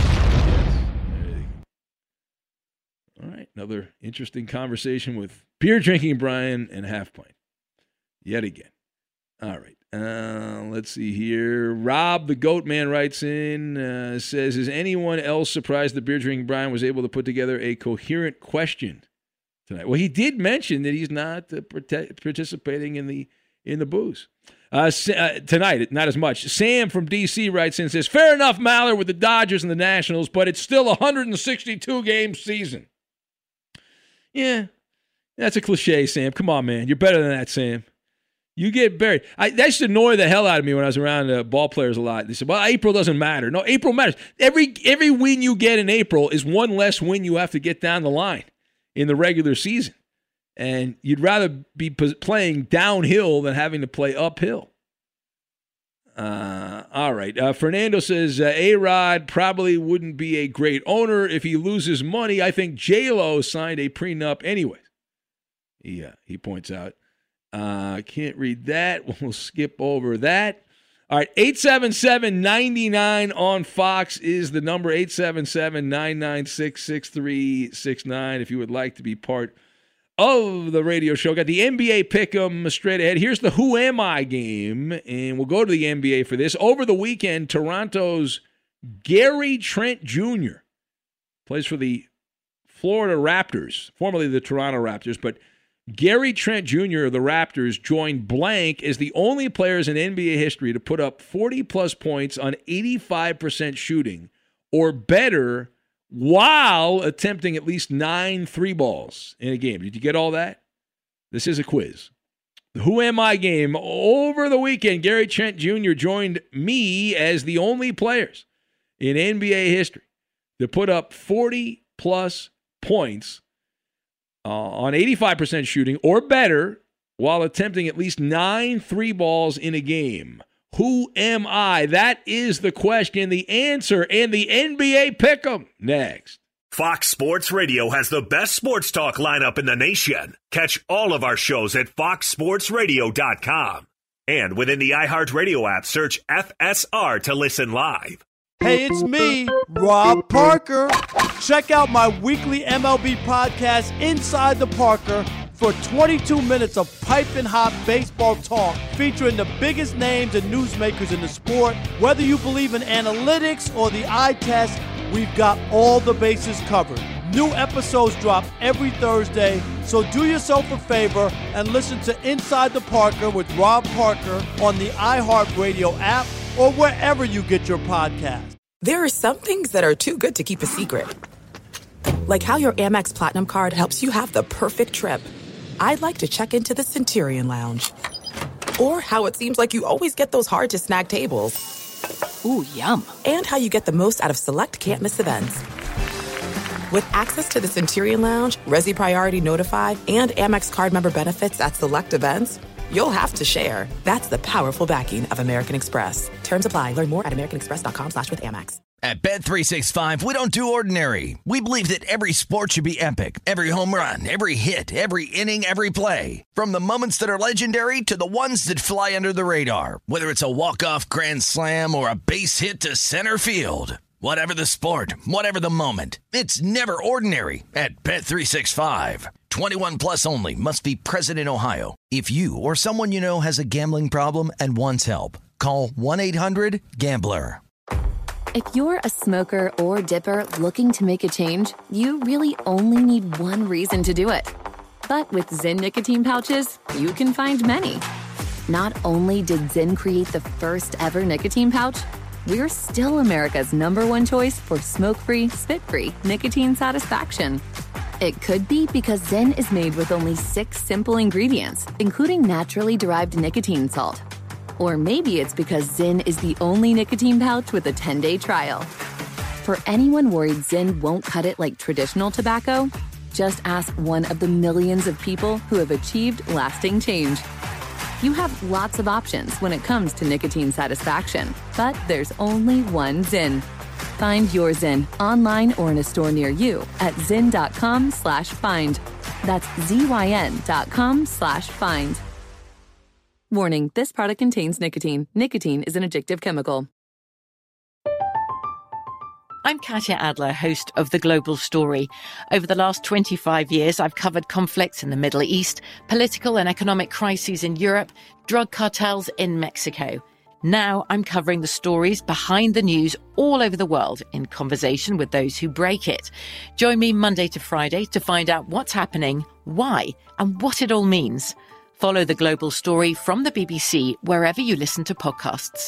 All right, another interesting conversation with beer-drinking Brian and Half Pint. Yet again. All right. Uh, let's see here. Rob, the Goat Man, writes in, uh, says, is anyone else surprised that Beer Drinking Brian was able to put together a coherent question tonight? Well, he did mention that he's not uh, part- participating in the in the booze. Uh, uh, tonight, not as much. Sam from D C writes in and says, fair enough, Maller, with the Dodgers and the Nationals, but it's still a one hundred sixty-two game season. Yeah, that's a cliche, Sam. Come on, man. You're better than that, Sam. You get buried. I, that used to annoy the hell out of me when I was around uh, ball players a lot. They said, well, April doesn't matter. No, April matters. Every every win you get in April is one less win you have to get down the line in the regular season. And you'd rather be p- playing downhill than having to play uphill. Uh, all right. Uh, Fernando says, uh, A-Rod probably wouldn't be a great owner if he loses money. I think J-Lo signed a prenup anyways. He, uh, he points out. I uh, can't read that. We'll skip over that. All right, eight seven seven, nine nine on Fox is the number, eight seven seven, nine nine six, six three six nine if you would like to be part of the radio show. Got the N B A pick'em straight ahead. Here's the Who Am I game, and we'll go to the N B A for this. Over the weekend, Toronto's Gary Trent Junior plays for the Florida Raptors, formerly the Toronto Raptors, but Gary Trent Junior of the Raptors joined blank as the only players in N B A history to put up forty-plus points on eighty-five percent shooting or better while attempting at least nine three balls in a game. Did you get all that? This is a quiz. The Who Am I game. Over the weekend, Gary Trent Junior joined me as the only players in N B A history to put up forty-plus points Uh, on eighty-five percent shooting or better while attempting at least nine three balls in a game. Who am I? That is the question, the answer, and the N B A pick'em next. Fox Sports Radio has the best sports talk lineup in the nation. Catch all of our shows at fox sports radio dot com. And within the iHeartRadio app, search F S R to listen live. Hey, it's me, Rob Parker. Check out my weekly M L B podcast, Inside the Parker, for twenty-two minutes of piping hot baseball talk featuring the biggest names and newsmakers in the sport. Whether you believe in analytics or the eye test, we've got all the bases covered. New episodes drop every Thursday, so do yourself a favor and listen to Inside the Parker with Rob Parker on the iHeartRadio app or wherever you get your podcast. There are some things that are too good to keep a secret. Like how your Amex Platinum card helps you have the perfect trip. I'd like to check into the Centurion Lounge. Or how it seems like you always get those hard-to-snag tables. Ooh, yum. And how you get the most out of select can't-miss events. With access to the Centurion Lounge, Resi Priority Notify, and Amex card member benefits at select events, you'll have to share. That's the powerful backing of American Express. Terms apply. Learn more at americanexpress.com slash with Amex. At Bet three sixty-five, we don't do ordinary. We believe that every sport should be epic. Every home run, every hit, every inning, every play. From the moments that are legendary to the ones that fly under the radar. Whether it's a walk-off grand slam or a base hit to center field. Whatever the sport, whatever the moment, it's never ordinary at Bet three sixty-five. twenty-one plus only. Must be present in Ohio. If you or someone you know has a gambling problem and wants help, call one eight hundred gambler. If you're a smoker or dipper looking to make a change, you really only need one reason to do it. But with Zyn nicotine pouches, you can find many. Not only did Zyn create the first ever nicotine pouch, we're still America's number one choice for smoke-free, spit-free nicotine satisfaction. It could be because Zyn is made with only six simple ingredients, including naturally derived nicotine salt. Or maybe it's because Zyn is the only nicotine pouch with a ten-day trial. For anyone worried Zyn won't cut it like traditional tobacco, just ask one of the millions of people who have achieved lasting change. You have lots of options when it comes to nicotine satisfaction, but there's only one Zyn. Find your Zyn online or in a store near you at zyn.com slash find. That's Z-Y-N dot com slash find. Warning, this product contains nicotine. Nicotine is an addictive chemical. I'm Katya Adler, host of The Global Story. Over the last twenty-five years, I've covered conflicts in the Middle East, political and economic crises in Europe, drug cartels in Mexico. Now I'm covering the stories behind the news all over the world in conversation with those who break it. Join me Monday to Friday to find out what's happening, why, and what it all means. Follow The Global Story from the B B C wherever you listen to podcasts.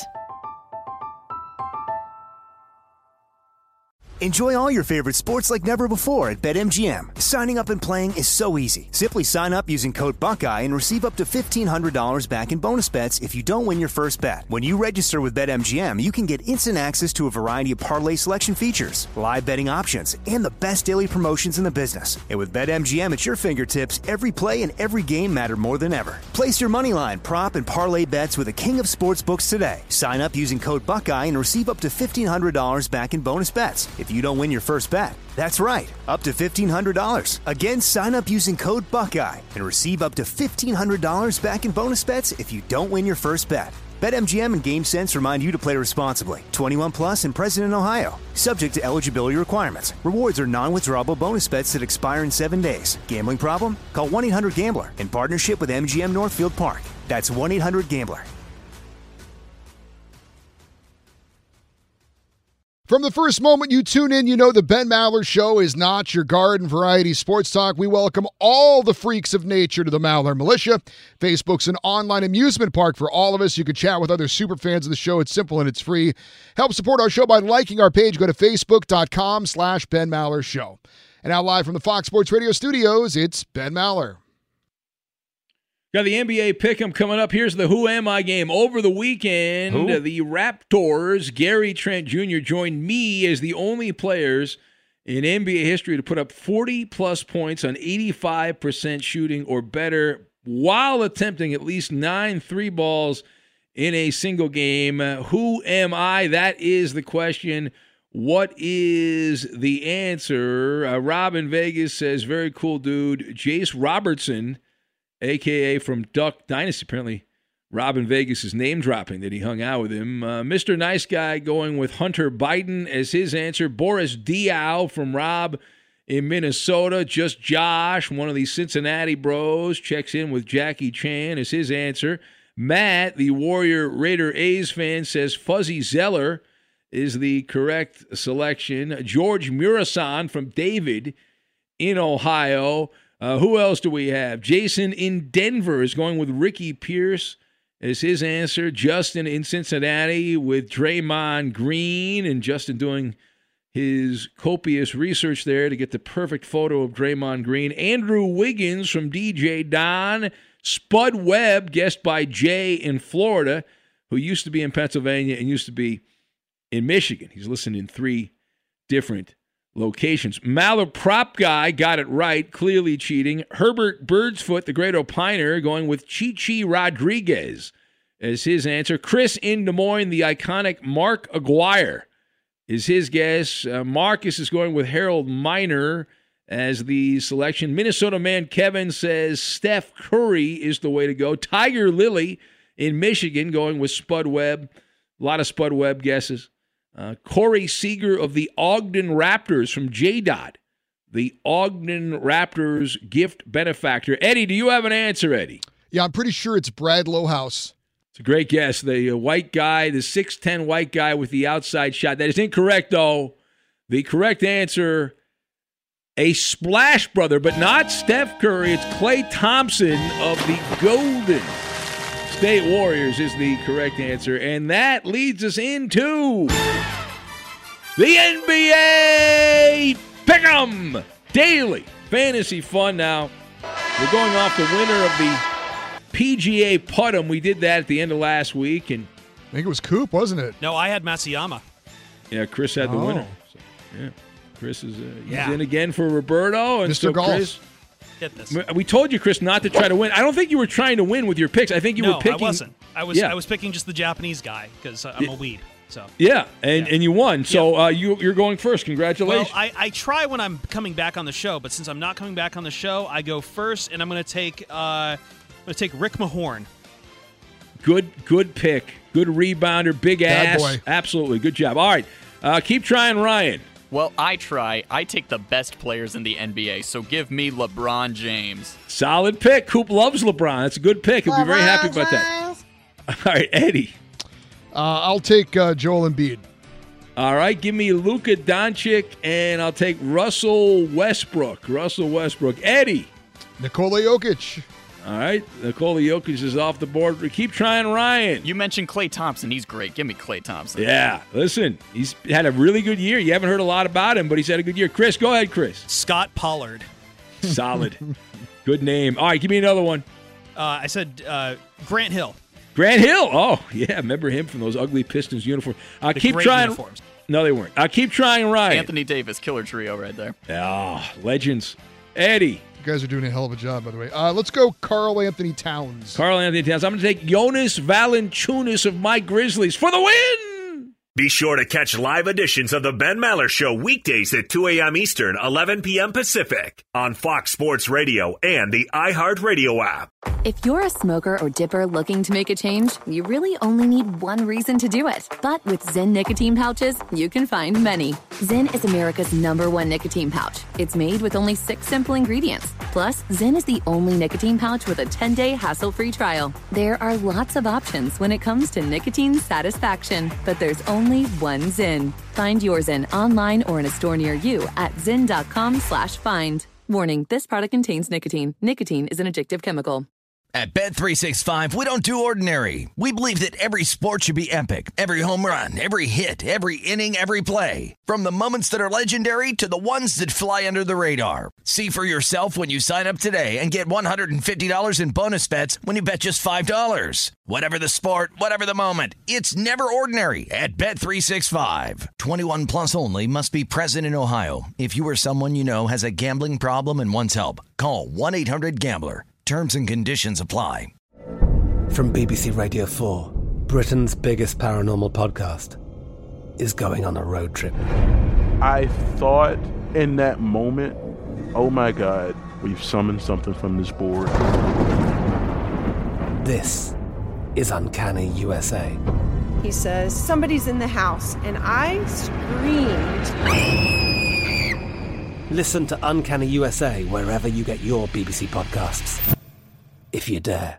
Enjoy all your favorite sports like never before at BetMGM. Signing up and playing is so easy. Simply sign up using code Buckeye and receive up to fifteen hundred dollars back in bonus bets if you don't win your first bet. When you register with BetMGM, you can get instant access to a variety of parlay selection features, live betting options, and the best daily promotions in the business. And with BetMGM at your fingertips, every play and every game matter more than ever. Place your moneyline, prop, and parlay bets with the king of sportsbooks today. Sign up using code Buckeye and receive up to fifteen hundred dollars back in bonus bets if you don't win your first bet. That's right, up to fifteen hundred dollars. Again, sign up using code Buckeye and receive up to fifteen hundred dollars back in bonus bets if you don't win your first bet. BetMGM and GameSense remind you to play responsibly. twenty-one plus and present in Ohio. Subject to eligibility requirements. Rewards are non-withdrawable bonus bets that expire in seven days. Gambling problem? Call one eight hundred gambler in partnership with M G M Northfield Park. That's one eight hundred gambler. From the first moment you tune in, you know the Ben Maller Show is not your garden variety sports talk. We welcome all the freaks of nature to the Maller Militia. Facebook's an online amusement park for all of us. You can chat with other super fans of the show. It's simple and it's free. Help support our show by liking our page. Go to facebook.com slash Ben Maller Show. And now live from the Fox Sports Radio studios, it's Ben Maller. Got the N B A pick'em coming up. Here's the Who Am I game. Over the weekend, Who? the Raptors, Gary Trent Junior joined me as the only players in N B A history to put up forty-plus points on eighty-five percent shooting or better while attempting at least nine three balls in a single game. Uh, who am I? That is the question. What is the answer? Uh, Rob in Vegas says, very cool dude. Jace Robertson, a k a from Duck Dynasty. Apparently, Rob in Vegas is name-dropping that he hung out with him. Uh, Mister Nice Guy going with Hunter Biden as his answer. Boris Diaw from Rob in Minnesota. Just Josh, one of these Cincinnati bros, checks in with Jackie Chan as his answer. Matt, the Warrior Raider A's fan, says Fuzzy Zeller is the correct selection. George Murasan from David in Ohio. Uh, who else do we have? Jason in Denver is going with Ricky Pierce as his answer. Justin in Cincinnati with Draymond Green, and Justin doing his copious research there to get the perfect photo of Draymond Green. Andrew Wiggins from D J Don. Spud Webb, guessed by Jay in Florida, who used to be in Pennsylvania and used to be in Michigan. He's listened in three different locations. Maller Prop Guy got it right, clearly cheating. Herbert Birdsfoot, the great opiner, going with Chi-Chi Rodriguez as his answer. Chris in Des Moines, the iconic Mark Aguirre is his guess. Uh, Marcus is going with Harold Miner as the selection. Minnesota man Kevin says Steph Curry is the way to go. Tiger Lily in Michigan going with Spud Webb. A lot of Spud Webb guesses. Uh, Corey Seager of the Ogden Raptors from J DOT, the Ogden Raptors gift benefactor. Eddie, do you have an answer, Eddie? Yeah, I'm pretty sure it's Brad Lowhouse. It's a great guess. The uh, white guy, the six ten white guy with the outside shot. That is incorrect, though. The correct answer, a Splash Brother, but not Steph Curry. It's Klay Thompson of the Golden State Warriors is the correct answer. And that leads us into the N B A Pick'em Daily Fantasy Fun. Now, we're going off the winner of the P G A Put'em. We did that at the end of last week. And I think it was Coop, wasn't it? No, I had Matsuyama. Yeah, Chris had the Oh. winner. So, yeah, Chris is uh, he's Yeah. in again for Roberto. And Mister so Golf. Chris, Get this. we told you, Chris, not to try to win. I don't think you were trying to win with your picks. I think you no, were picking. I wasn't. I was Yeah. I was picking just the Japanese guy because I'm a weed. So Yeah, and, and you won. So uh, you, you're going first. Congratulations. Well, I, I try when I'm coming back on the show, but since I'm not coming back on the show, I go first, and I'm going to take uh, I'm going to take Rick Mahorn. Good good pick. Good rebounder. Big Bad ass. boy. Absolutely. Good job. All right. Uh, keep trying, Ryan. Well, I try. I take the best players in the N B A, so give me LeBron James. Solid pick. Coop loves LeBron. That's a good pick. He'll be very happy about that. All right, Eddie. Uh, I'll take uh, Joel Embiid. All right, give me Luka Doncic, and I'll take Russell Westbrook. Russell Westbrook. Eddie. Nikola Jokic. All right, Nikola Jokic is off the board. Keep trying, Ryan. You mentioned Klay Thompson. He's great. Give me Klay Thompson. Yeah, listen, he's had a really good year. You haven't heard a lot about him, but he's had a good year. Chris, go ahead, Chris. Scott Pollard. Solid. Good name. All right, give me another one. Uh, I said uh, Grant Hill. Grant Hill. Oh, yeah, remember him from those ugly Pistons uniforms. Uh, The keep great trying. uniforms. No, they weren't. Uh, keep trying, Ryan. Anthony Davis, killer trio right there. Ah, legends. Eddie. You guys are doing a hell of a job, by the way. Uh, let's go Karl Anthony Towns. Karl Anthony Towns. I'm going to take Jonas Valanciunas of my Grizzlies for the win. Be sure to catch live editions of the Ben Maller Show weekdays at two a.m. Eastern, eleven p.m. Pacific on Fox Sports Radio and the iHeartRadio app. If you're a smoker or dipper looking to make a change, you really only need one reason to do it. But with Zyn nicotine pouches, you can find many. Zyn is America's number one nicotine pouch. It's made with only six simple ingredients. Plus, Zyn is the only nicotine pouch with a ten-day hassle-free trial. There are lots of options when it comes to nicotine satisfaction, but there's only one Zyn. Find your Zyn online or in a store near you at zyn.com slash find. Warning, this product contains nicotine. Nicotine is an addictive chemical. At Bet three sixty-five, we don't do ordinary. We believe that every sport should be epic. Every home run, every hit, every inning, every play. From the moments that are legendary to the ones that fly under the radar. See for yourself when you sign up today and get one hundred fifty dollars in bonus bets when you bet just five dollars. Whatever the sport, whatever the moment, it's never ordinary at Bet three sixty-five. twenty-one plus only. Must be present in Ohio. If you or someone you know has a gambling problem and wants help, call one eight hundred gambler. Terms and conditions apply. From B B C Radio four, Britain's biggest paranormal podcast is going on a road trip. I thought in that moment, oh my God, we've summoned something from this board. This is Uncanny U S A. He says, somebody's in the house, and I screamed. Listen to Uncanny U S A wherever you get your B B C podcasts, if you dare.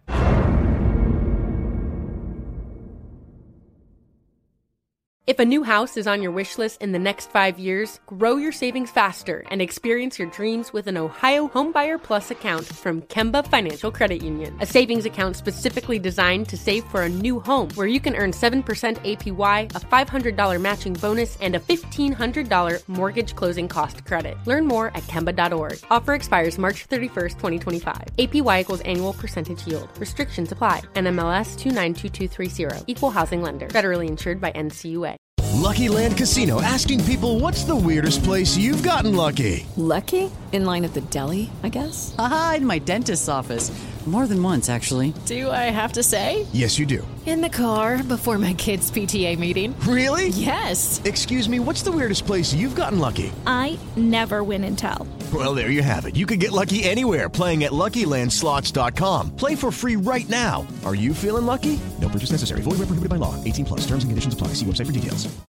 If a new house is on your wish list in the next five years, grow your savings faster and experience your dreams with an Ohio Homebuyer Plus account from Kemba Financial Credit Union. A savings account specifically designed to save for a new home, where you can earn seven percent A P Y, a five hundred dollars matching bonus, and a fifteen hundred dollars mortgage closing cost credit. Learn more at Kemba dot org. Offer expires March thirty-first, twenty twenty-five. A P Y equals annual percentage yield. Restrictions apply. N M L S two nine two two three zero. Equal housing lender. Federally insured by N C U A. Lucky Land Casino, asking people, what's the weirdest place you've gotten lucky? Lucky? In line at the deli, I guess? Aha, in my dentist's office. More than once, actually. Do I have to say? Yes, you do. In the car before my kids' P T A meeting. Really? Yes. Excuse me, what's the weirdest place you've gotten lucky? I never win and tell. Well, there you have it. You can get lucky anywhere, playing at Lucky Land Slots dot com. Play for free right now. Are you feeling lucky? No purchase necessary. Void where prohibited by law. eighteen plus. Terms and conditions apply. See website for details.